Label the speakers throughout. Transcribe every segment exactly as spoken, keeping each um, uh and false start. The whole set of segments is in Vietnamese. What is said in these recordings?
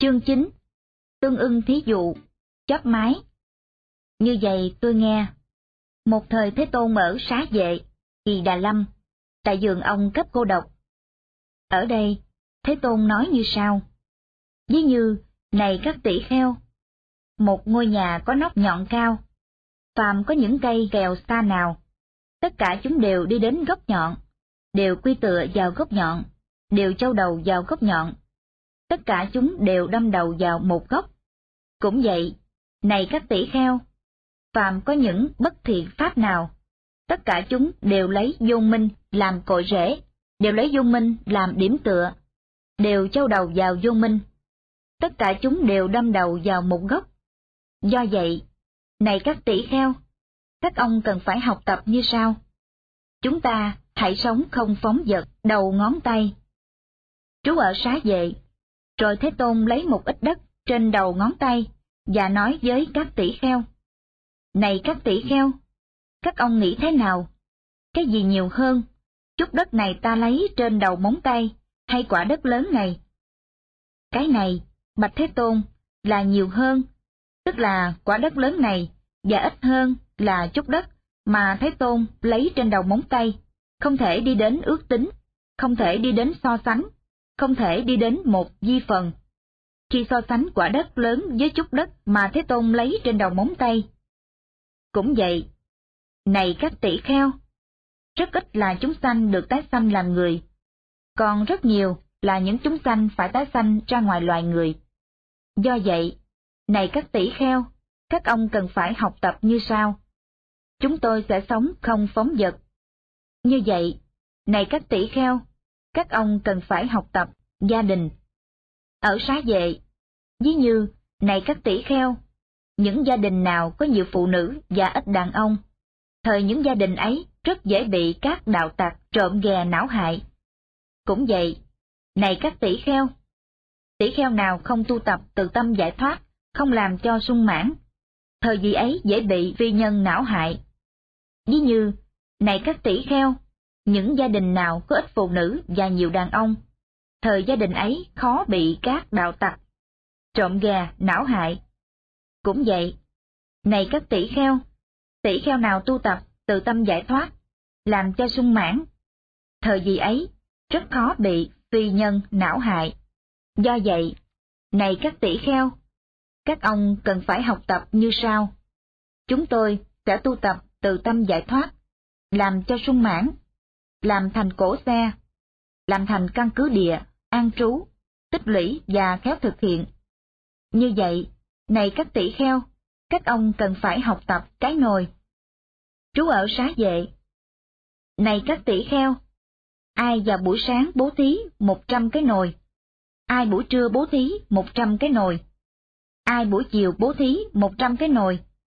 Speaker 1: Chương chín. Tương ưng thí dụ, chóp mái. Như vậy tôi nghe. Một thời Thế Tôn ở Xá Vệ, Kỳ Đà Lâm, tại vườn ông cấp cô độc. Ở đây, Thế Tôn nói như sau. Ví như, này các tỷ kheo, một ngôi nhà có nóc nhọn cao, phàm có những cây kèo xa nào, tất cả chúng đều đi đến gốc nhọn, đều quy tựa vào gốc nhọn, đều châu đầu vào gốc nhọn, tất cả chúng đều đâm đầu vào một gốc. Cũng vậy, này các tỷ kheo, phàm có những bất thiện pháp nào, tất cả chúng đều lấy vô minh làm cội rễ, đều lấy vô minh làm điểm tựa, đều châu đầu vào vô minh, tất cả chúng đều đâm đầu vào một gốc. Do vậy, này các tỷ kheo, các ông cần phải học tập như sau. Chúng ta hãy sống không phóng dật đầu ngón tay. Trú ở Xá Vệ, rồi Thế Tôn lấy một ít đất trên đầu ngón tay và nói với các tỷ kheo. Này các tỷ kheo, các ông nghĩ thế nào? Cái gì nhiều hơn, chút đất này ta lấy trên đầu móng tay, hay quả đất lớn này? Cái này, bạch Thế Tôn, là nhiều hơn, tức là quả đất lớn này, và ít hơn là chút đất mà Thế Tôn lấy trên đầu móng tay, không thể đi đến ước tính, không thể đi đến so sánh, không thể đi đến một vi phần. Khi so sánh quả đất lớn với chút đất mà Thế Tôn lấy trên đầu móng tay. Cũng vậy, này các tỷ kheo, rất ít là chúng sanh được tái sanh làm người, còn rất nhiều là những chúng sanh phải tái sanh ra ngoài loài người. Do vậy, này các tỷ kheo, các ông cần phải học tập như sau. Chúng tôi sẽ sống không phóng dật. Như vậy, này các tỷ kheo, các ông cần phải học tập gia đình. Ở Xá Vệ, ví như, này các tỷ kheo, những gia đình nào có nhiều phụ nữ và ít đàn ông, thời những gia đình ấy rất dễ bị các đạo tặc trộm ghè não hại. Cũng vậy, này các tỷ kheo, tỷ kheo nào không tu tập từ tâm giải thoát, không làm cho sung mãn, thời gì ấy dễ bị vi nhân não hại. Ví như, này các tỷ kheo, những gia đình nào có ít phụ nữ và nhiều đàn ông, thời gia đình ấy khó bị các đạo tặc trộm gà não hại. Cũng vậy, này các tỷ kheo, tỷ kheo nào tu tập từ tâm giải thoát, làm cho sung mãn, thời gì ấy rất khó bị phi nhân não hại. Do vậy, này các tỷ kheo, các ông cần phải học tập như sau. Chúng tôi sẽ tu tập từ tâm giải thoát, làm cho sung mãn, làm thành cổ xe, làm thành căn cứ địa, an trú, tích lũy và khéo thực hiện. Như vậy, này các tỷ kheo, các ông cần phải học tập cái nồi. Trú ở Xá Vệ. Này các tỷ kheo, ai vào buổi sáng bố thí một trăm cái nồi, ai buổi trưa bố thí một trăm cái nồi, ai buổi chiều bố thí một trăm cái nồi,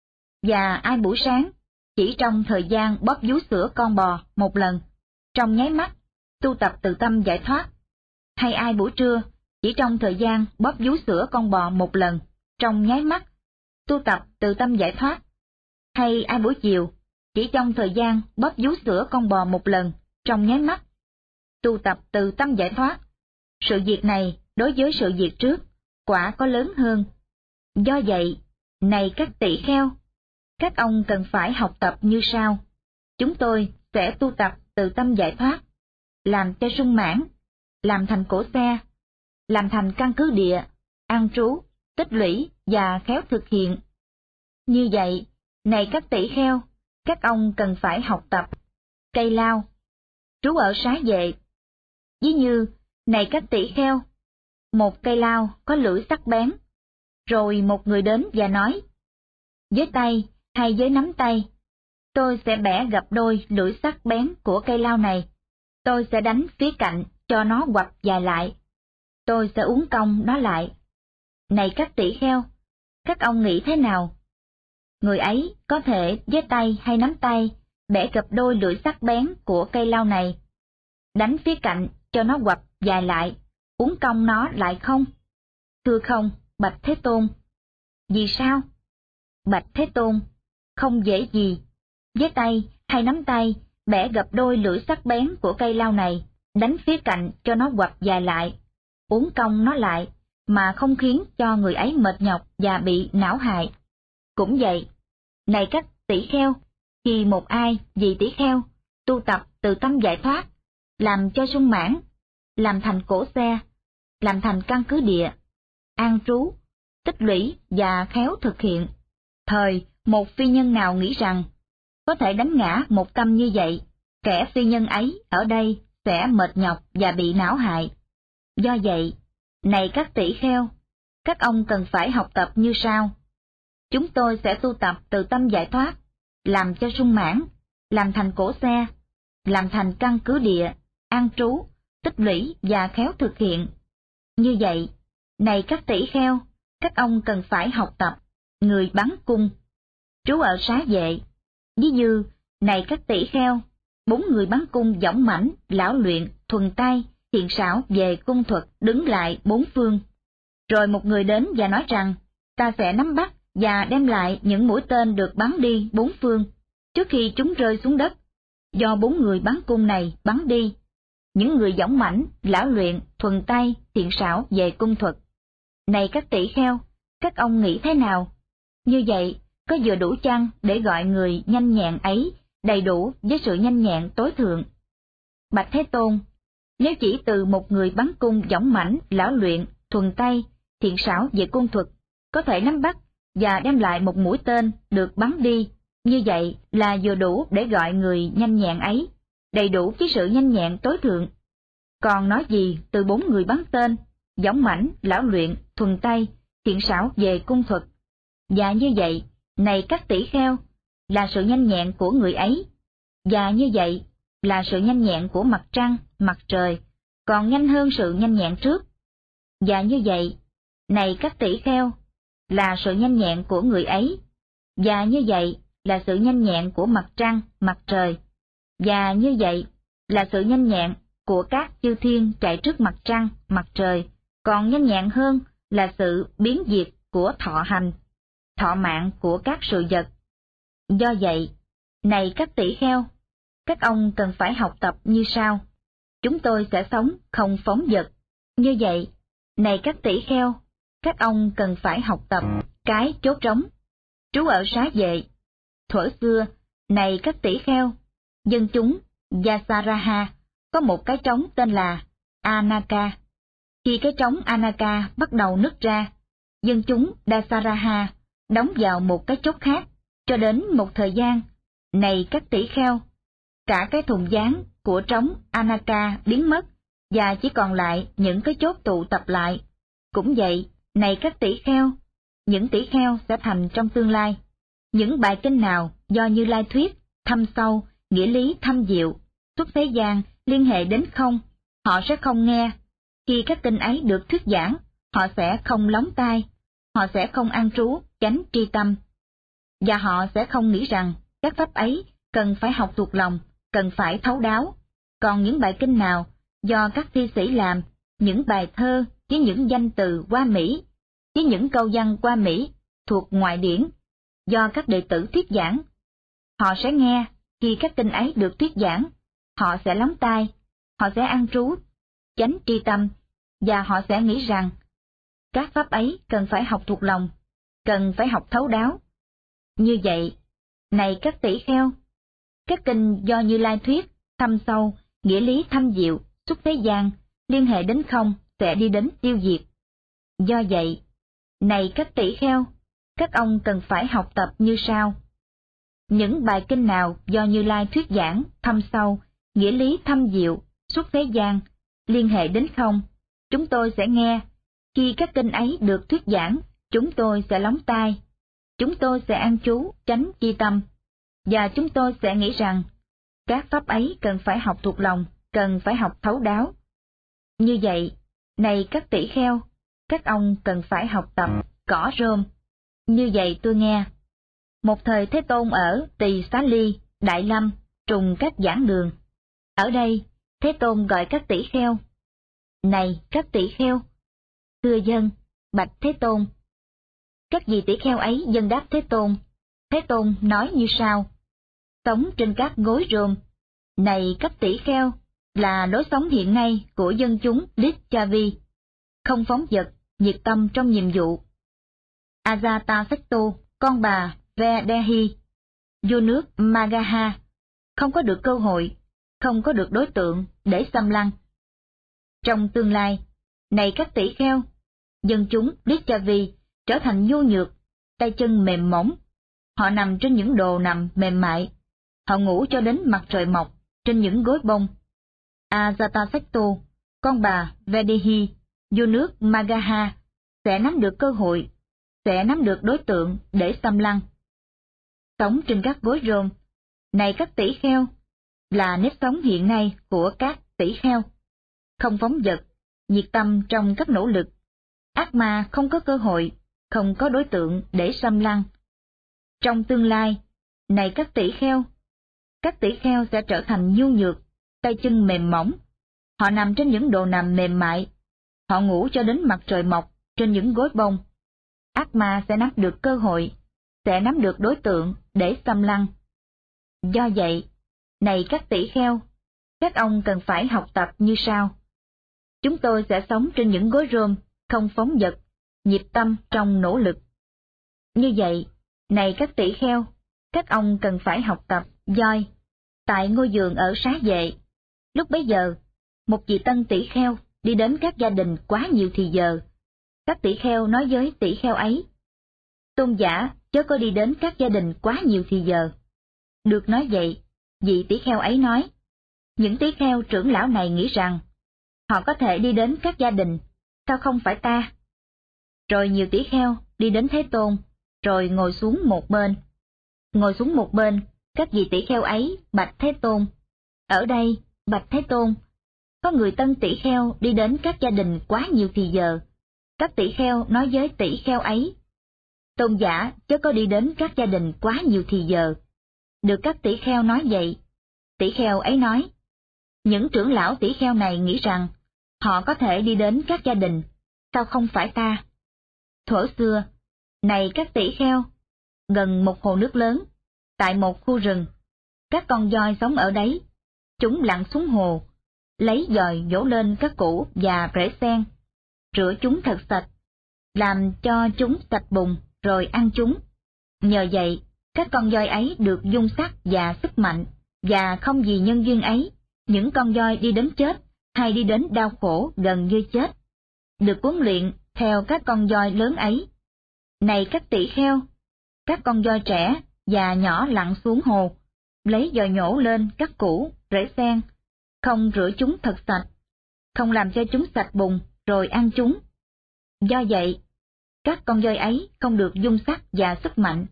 Speaker 1: và ai buổi sáng chỉ trong thời gian bóp vú sữa con bò một lần, trong nháy mắt, tu tập từ tâm giải thoát, hay ai buổi trưa chỉ trong thời gian bóp vú sữa con bò một lần, trong nháy mắt, tu tập từ tâm giải thoát, hay ai buổi chiều chỉ trong thời gian bóp vú sữa con bò một lần, trong nháy mắt, tu tập từ tâm giải thoát. Sự việc này đối với sự việc trước, quả có lớn hơn. Do vậy, này các tỷ kheo, các ông cần phải học tập như sau. Chúng tôi sẽ tu tập từ tâm giải thoát, làm cho sung mãn, làm thành cổ xe, làm thành căn cứ địa, an trú, tích lũy và khéo thực hiện. Như vậy, này các tỷ kheo, các ông cần phải học tập cây lao. Trú ở Xá Vệ. Ví như, này các tỷ kheo, một cây lao có lưỡi sắc bén, rồi một người đến và nói, với tay hay với nắm tay, tôi sẽ bẻ gập đôi lưỡi sắc bén của cây lao này, tôi sẽ đánh phía cạnh cho nó quặp dài lại, tôi sẽ uốn cong nó lại. Này các tỷ kheo, các ông nghĩ thế nào? Người ấy có thể với tay hay nắm tay bẻ gập đôi lưỡi sắc bén của cây lao này, đánh phía cạnh cho nó quặp dài lại, uốn cong nó lại không? Thưa không, bạch Thế Tôn. Vì sao? Bạch Thế Tôn, không dễ gì, với tay hay nắm tay bẻ gập đôi lưỡi sắc bén của cây lao này, đánh phía cạnh cho nó quặp dài lại, uốn cong nó lại, mà không khiến cho người ấy mệt nhọc và bị não hại. Cũng vậy, này các tỷ kheo, khi một ai vì tỷ kheo tu tập từ tâm giải thoát, làm cho sung mãn, làm thành cổ xe, làm thành căn cứ địa, an trú, tích lũy và khéo thực hiện. Thời một phi nhân nào nghĩ rằng có thể đánh ngã một tâm như vậy, kẻ phi nhân ấy ở đây sẽ mệt nhọc và bị não hại. Do vậy, này các tỷ kheo, các ông cần phải học tập như sau. Chúng tôi sẽ tu tập từ tâm giải thoát, làm cho sung mãn, làm thành cổ xe, làm thành căn cứ địa, an trú, tích lũy và khéo thực hiện. Như vậy, này các tỷ kheo, các ông cần phải học tập, người bắn cung, trú ở xá vệ. Ví như, này các tỷ kheo, bốn người bắn cung dõng mãnh, lão luyện, thuần tay, thiện xảo về cung thuật đứng lại bốn phương. Rồi một người đến và nói rằng, ta sẽ nắm bắt và đem lại những mũi tên được bắn đi bốn phương, trước khi chúng rơi xuống đất. Do bốn người bắn cung này bắn đi, những người dõng mãnh, lão luyện, thuần tay, thiện xảo về cung thuật. Này các tỷ kheo, các ông nghĩ thế nào? Như vậy, có vừa đủ chăng để gọi người nhanh nhẹn ấy đầy đủ với sự nhanh nhẹn tối thượng? Bạch Thế Tôn, nếu chỉ từ một người bắn cung dõng mãnh, lão luyện, thuần tay, thiện xảo về cung thuật, có thể nắm bắt và đem lại một mũi tên được bắn đi, như vậy là vừa đủ để gọi người nhanh nhẹn ấy, đầy đủ với sự nhanh nhẹn tối thượng. Còn nói gì từ bốn người bắn tên, dõng mãnh, lão luyện, thuần tay, thiện xảo về cung thuật. Và như vậy, này các tỷ kheo, là sự nhanh nhẹn của người ấy. Và như vậy, là sự nhanh nhẹn của mặt trăng, mặt trời, còn nhanh hơn sự nhanh nhẹn trước. Và như vậy, này các tỷ kheo, là sự nhanh nhẹn của người ấy. Và như vậy, là sự nhanh nhẹn của mặt trăng, mặt trời. Và như vậy, là sự nhanh nhẹn của các chư thiên chạy trước mặt trăng, mặt trời, còn nhanh nhẹn hơn là sự biến diệt của thọ hành, thọ mạng của các sự vật. Do vậy, này các tỷ kheo, các ông cần phải học tập như sau. Chúng tôi sẽ sống không phóng dật. Như vậy, này các tỷ kheo, các ông cần phải học tập cái chốt trống, trú ở xá vệ. Thuở xưa, này các tỷ kheo, dân chúng Yasaraha có một cái trống tên là Anaka. Khi cái trống Anaka bắt đầu nứt ra, dân chúng Dasaraha đóng vào một cái chốt khác, cho đến một thời gian, này các tỷ kheo, cả cái thùng dáng của trống Anaka biến mất, và chỉ còn lại những cái chốt tụ tập lại. Cũng vậy, này các tỷ kheo, những tỷ kheo sẽ thành trong tương lai. Những bài kinh nào do Như Lai thuyết, thâm sâu, nghĩa lý thâm diệu, xuất thế gian, liên hệ đến không, họ sẽ không nghe. Khi các kinh ấy được thuyết giảng, họ sẽ không lóng tai, họ sẽ không an trú, chánh tri tâm. Và họ sẽ không nghĩ rằng các pháp ấy cần phải học thuộc lòng, cần phải thấu đáo. Còn những bài kinh nào do các thi sĩ làm, những bài thơ với những danh từ hoa mỹ, với những câu văn hoa mỹ thuộc ngoại điển, do các đệ tử thuyết giảng, họ sẽ nghe. Khi các kinh ấy được thuyết giảng, họ sẽ lắng tai, họ sẽ an trú, chánh tri tâm, và họ sẽ nghĩ rằng các pháp ấy cần phải học thuộc lòng, cần phải học thấu đáo. Như vậy, này các tỷ kheo, các kinh do Như Lai thuyết, thâm sâu, nghĩa lý thâm diệu, xuất thế gian, liên hệ đến không, sẽ đi đến tiêu diệt. Do vậy, này các tỷ kheo, các ông cần phải học tập như sau. Những bài kinh nào do Như Lai thuyết giảng, thâm sâu, nghĩa lý thâm diệu, xuất thế gian, liên hệ đến không, chúng tôi sẽ nghe. Khi các kinh ấy được thuyết giảng, chúng tôi sẽ lóng tai, chúng tôi sẽ an trú, chánh chi tâm, và chúng tôi sẽ nghĩ rằng các pháp ấy cần phải học thuộc lòng, cần phải học thấu đáo. Như vậy, này các tỷ kheo, các ông cần phải học tập cỏ rơm. Như vậy tôi nghe. Một thời Thế Tôn ở Tỳ Xá Ly, Đại Lâm, trùng các giảng đường. Ở đây, Thế Tôn gọi các tỷ kheo. Này các tỷ kheo, thưa dân, bạch Thế Tôn. Các vị tỷ kheo ấy dân đáp Thế Tôn. Thế Tôn nói như sau. Sống trên các gối rơm. Này các tỷ kheo, là lối sống hiện nay của dân chúng Lichavi. Không phóng dật, nhiệt tâm trong nhiệm vụ. Ajatasattu, con bà Vedehi, vua nước Magadha, không có được cơ hội, không có được đối tượng để xâm lăng. Trong tương lai, này các tỷ kheo, dân chúng Lichavi trở thành nhu nhược, tay chân mềm mỏng, họ nằm trên những đồ nằm mềm mại, họ ngủ cho đến mặt trời mọc trên những gối bông. Ajatasattu, con bà Vedehi, vua nước Magadha, sẽ nắm được cơ hội, sẽ nắm được đối tượng để xâm lăng. Sống trên các gối rôm, này các tỷ kheo, là nếp sống hiện nay của các tỷ kheo. Không phóng dật, nhiệt tâm trong các nỗ lực, ác ma không có cơ hội, không có đối tượng để xâm lăng. Trong tương lai, này các tỷ kheo, các tỷ kheo sẽ trở thành nhu nhược, tay chân mềm mỏng, họ nằm trên những đồ nằm mềm mại, họ ngủ cho đến mặt trời mọc trên những gối bông. Ác ma sẽ nắm được cơ hội, sẽ nắm được đối tượng để xâm lăng. Do vậy, này các tỷ kheo, các ông cần phải học tập như sau. Chúng tôi sẽ sống trên những gối rôm, không phóng dật, nhiệt tâm trong nỗ lực. Như vậy, này các tỷ kheo, các ông cần phải học tập Doi tại ngôi vườn ở Xá Vệ. Lúc bấy giờ, một vị tân tỷ kheo đi đến các gia đình quá nhiều thì giờ. Các tỷ kheo nói với tỷ kheo ấy, tôn giả chớ có đi đến các gia đình quá nhiều thì giờ. Được nói vậy, vị tỷ kheo ấy nói, những tỷ kheo trưởng lão này nghĩ rằng, họ có thể đi đến các gia đình, sao không phải ta? Rồi nhiều tỷ kheo đi đến Thế Tôn, rồi ngồi xuống một bên. Ngồi xuống một bên, các vị tỷ kheo ấy bạch Thế Tôn. Ở đây, bạch Thế Tôn, có người tân tỷ kheo đi đến các gia đình quá nhiều thì giờ. Các tỷ kheo nói với tỷ kheo ấy, tôn giả chớ có đi đến các gia đình quá nhiều thì giờ. Được các tỷ kheo nói vậy, tỷ kheo ấy nói, những trưởng lão tỷ kheo này nghĩ rằng, họ có thể đi đến các gia đình, sao không phải ta? Thuở xưa, này các tỷ kheo, gần một hồ nước lớn, tại một khu rừng, các con voi sống ở đấy, chúng lặn xuống hồ, lấy dòi nhổ lên các củ và rễ sen, rửa chúng thật sạch, làm cho chúng sạch bùn rồi ăn chúng. Nhờ vậy, các con voi ấy được dung sắc và sức mạnh, và không vì nhân duyên ấy, những con voi đi đến chết hay đi đến đau khổ gần như chết, được huấn luyện theo các con voi lớn ấy. Này các tỷ kheo, các con voi trẻ và nhỏ lặn xuống hồ, lấy dòi nhổ lên các củ, rễ sen, không rửa chúng thật sạch, không làm cho chúng sạch bùn rồi ăn chúng. Do vậy, các con voi ấy không được dung sắc và sức mạnh.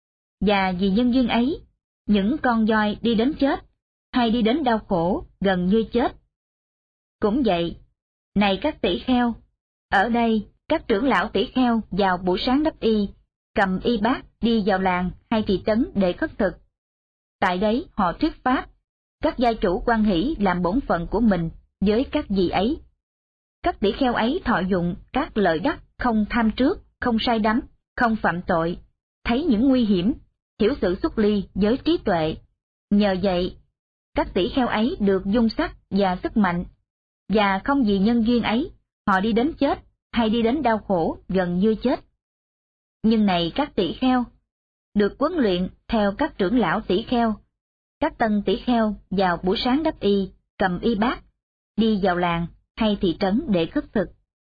Speaker 1: Và vì nhân duyên ấy, những con voi đi đến chết, hay đi đến đau khổ gần như chết. Cũng vậy, này các tỷ kheo, ở đây các trưởng lão tỷ kheo vào buổi sáng đắp y, cầm y bát đi vào làng hay thị trấn để khất thực. Tại đấy họ thuyết pháp, các gia chủ quan hỷ làm bổn phận của mình với các vị ấy. Các tỷ kheo ấy thọ dụng các lợi đắc, không tham trước, không say đắm, không phạm tội, thấy những nguy hiểm, hiểu sự xuất ly với trí tuệ. Nhờ vậy, các tỷ kheo ấy được dung sắc và sức mạnh, và không vì nhân duyên ấy, họ đi đến chết, hay đi đến đau khổ gần như chết. Nhưng này các tỷ kheo, được huấn luyện theo các trưởng lão tỷ kheo, các tân tỷ kheo vào buổi sáng đắp y, cầm y bát, đi vào làng hay thị trấn để khất thực.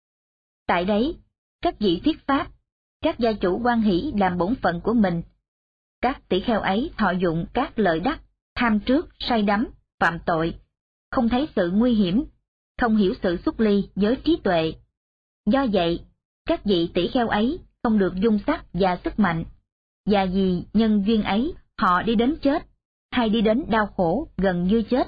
Speaker 1: Tại đấy, các vị thuyết pháp, các gia chủ quan hỷ làm bổn phận của mình. Các tỷ kheo ấy thọ dụng các lợi đắc, tham trước, say đắm, phạm tội, không thấy sự nguy hiểm, không hiểu sự xuất ly với trí tuệ. Do vậy, các vị tỷ kheo ấy không được dung sắc và sức mạnh, và vì nhân duyên ấy họ đi đến chết, hay đi đến đau khổ gần như chết.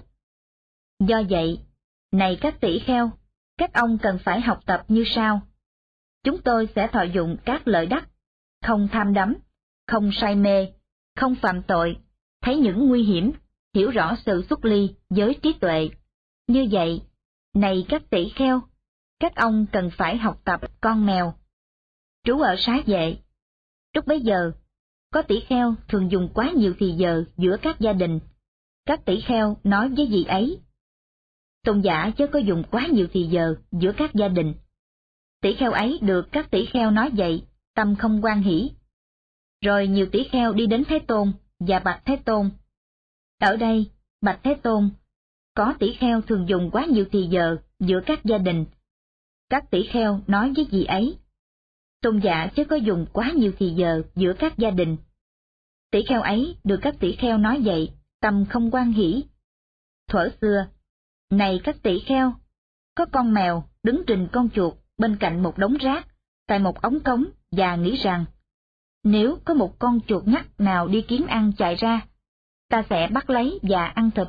Speaker 1: Do vậy, này các tỷ kheo, các ông cần phải học tập như sau. Chúng tôi sẽ thọ dụng các lợi đắc, không tham đắm, không say mê, không phạm tội, thấy những nguy hiểm, hiểu rõ sự xuất ly với trí tuệ. Như vậy, này các tỷ kheo, các ông cần phải học tập con mèo. Trú ở Xá Vệ. Lúc bấy giờ, có tỷ kheo thường dùng quá nhiều thì giờ giữa các gia đình. Các tỷ kheo nói với vị ấy, tôn giả chớ có dùng quá nhiều thì giờ giữa các gia đình. Tỷ kheo ấy được các tỷ kheo nói dạy, tâm không hoan hỷ. Rồi nhiều tỷ kheo đi đến Thế Tôn và bạch Thế Tôn. Ở đây, bạch Thế Tôn, có tỷ kheo thường dùng quá nhiều thì giờ giữa các gia đình. Các tỷ kheo nói với vị ấy: Tôn giả chớ có dùng quá nhiều thì giờ giữa các gia đình. Tỷ kheo ấy được các tỷ kheo nói dạy, tâm không hoan hỷ. Thuở xưa, này các tỷ kheo, có con mèo đứng rình con chuột bên cạnh một đống rác, tại một ống cống, và nghĩ rằng, nếu có một con chuột nhắt nào đi kiếm ăn chạy ra, ta sẽ bắt lấy và ăn thịt.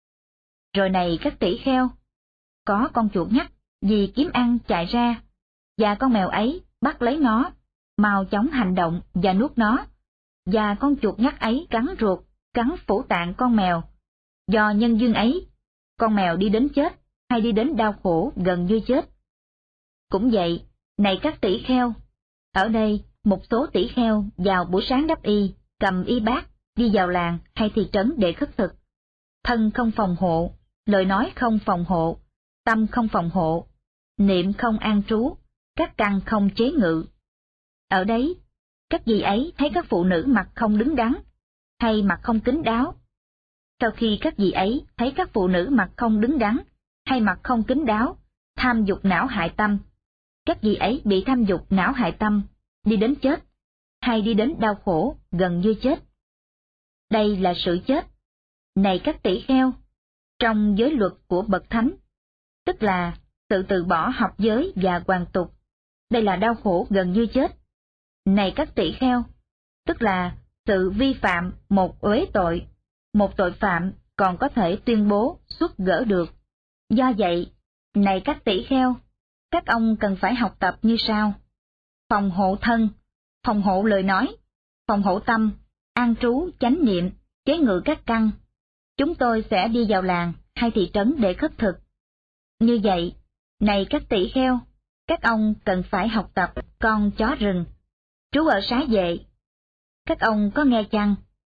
Speaker 1: Rồi này các tỷ kheo, có con chuột nhắt vì kiếm ăn chạy ra, và con mèo ấy bắt lấy nó, mau chóng hành động và nuốt nó, và con chuột nhắt ấy cắn ruột, cắn phủ tạng con mèo. Do nhân duyên ấy, con mèo đi đến chết, hay đi đến đau khổ gần như chết. Cũng vậy, này các tỷ kheo, ở đây một số tỷ kheo vào buổi sáng đắp y, cầm y bát, đi vào làng hay thị trấn để khất thực. Thân không phòng hộ, lời nói không phòng hộ, tâm không phòng hộ, niệm không an trú, các căn không chế ngự. Ở đấy, các vị ấy thấy các phụ nữ mặt không đứng đắn, hay mặt không kín đáo. Sau khi các vị ấy thấy các phụ nữ mặt không đứng đắn, hay mặt không kín đáo, tham dục não hại tâm, các vị ấy bị tham dục não hại tâm, đi đến chết, hay đi đến đau khổ gần như chết. Đây là sự chết. Này các tỷ kheo, trong giới luật của bậc thánh, tức là sự từ bỏ học giới và hoàn tục, đây là đau khổ gần như chết. Này các tỷ kheo, tức là sự vi phạm một uế tội, một tội phạm còn có thể tuyên bố xuất gỡ được. Do vậy, này các tỷ kheo, các ông cần phải học tập như sau: phòng hộ thân, phòng hộ lời nói, phòng hộ tâm, an trú chánh niệm, chế ngự các căn. Chúng tôi sẽ đi vào làng hay thị trấn để khất thực. Như vậy, này các tỷ kheo, các ông cần phải học tập con chó rừng, trú ở xá vệ. Các ông có nghe chăng?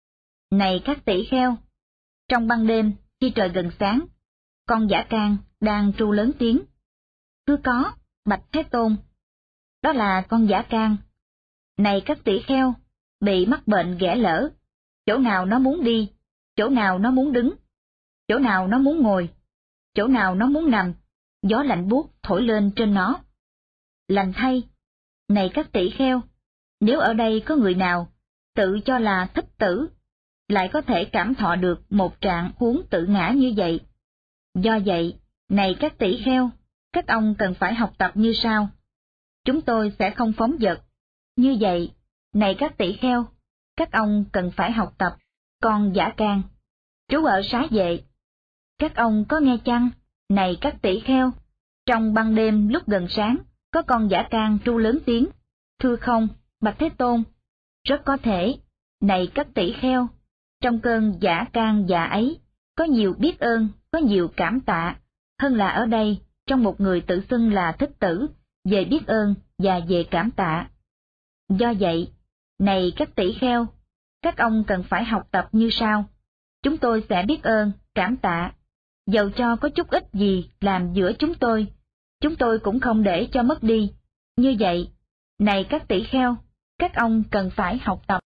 Speaker 1: Này các tỷ kheo, trong ban đêm khi trời gần sáng, con dã can đang tru lớn tiếng. Thưa có, bạch Thế Tôn. Đó là con dã can. Này các tỷ kheo, bị mắc bệnh ghẻ lở, chỗ nào nó muốn đi, chỗ nào nó muốn đứng, chỗ nào nó muốn ngồi, chỗ nào nó muốn nằm, gió lạnh buốt thổi lên trên nó. Lành thay, này các tỷ kheo, nếu ở đây có người nào tự cho là thích tử, lại có thể cảm thọ được một trạng huống tự ngã như vậy. Do vậy, này các tỷ kheo, các ông cần phải học tập như sau. Chúng tôi sẽ không phóng dật. Như vậy, này các tỷ kheo, các ông cần phải học tập con dã can, trú ở xá vệ. Các ông có nghe chăng? Này các tỷ kheo, trong ban đêm lúc gần sáng, có con dã can tru lớn tiếng. Thưa không, bạch Thế Tôn. Rất có thể, này các tỷ kheo, trong cơn dã can dạ ấy, có nhiều biết ơn, có nhiều cảm tạ, hơn là ở đây, trong một người tự xưng là thích tử, về biết ơn và về cảm tạ. Do vậy, này các tỷ kheo, các ông cần phải học tập như sau. Chúng tôi sẽ biết ơn, cảm tạ. Dầu cho có chút ít gì làm giữa chúng tôi, chúng tôi cũng không để cho mất đi. Như vậy, này các tỷ kheo, các ông cần phải học tập.